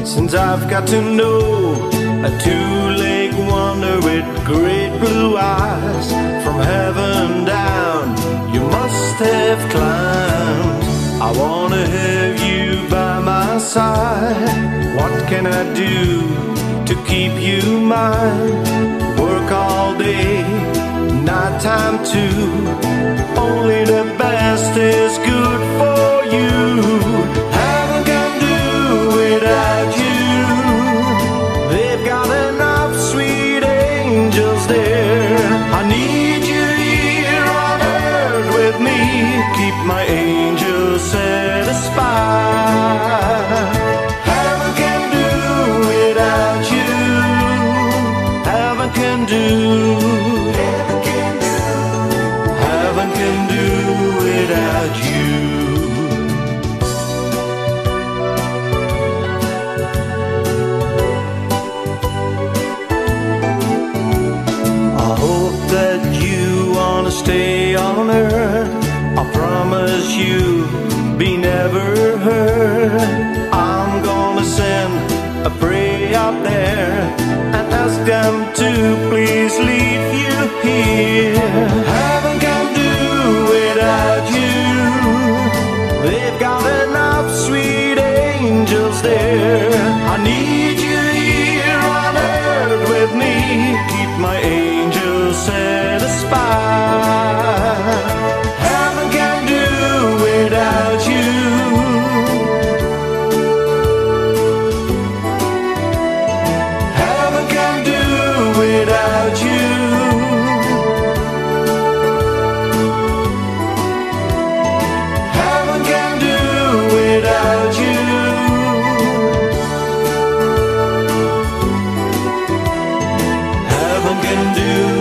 Since I've got to know a two-legged wonder with great blue eyes, from heaven down you must have climbed. I wanna have you by my side. What can I do to keep you mine? Work all day, night time too. Only the best is good for you. Heaven can do without you. They've got enough sweet angels there. I need you here on earth with me. Keep my angels satisfied. Heaven can do without you. Heaven can do. Heaven can do without you. I hope that you wanna stay on earth. I promise you be never hurt. I'm gonna send a prayer out there and ask them to please leave you here. Heaven can do without you. They've got enough sweet angels there. I need you here on earth with me. Keep my angels satisfied. Heaven can do without you. Heaven can do without you. Heaven can do without you. Heaven can do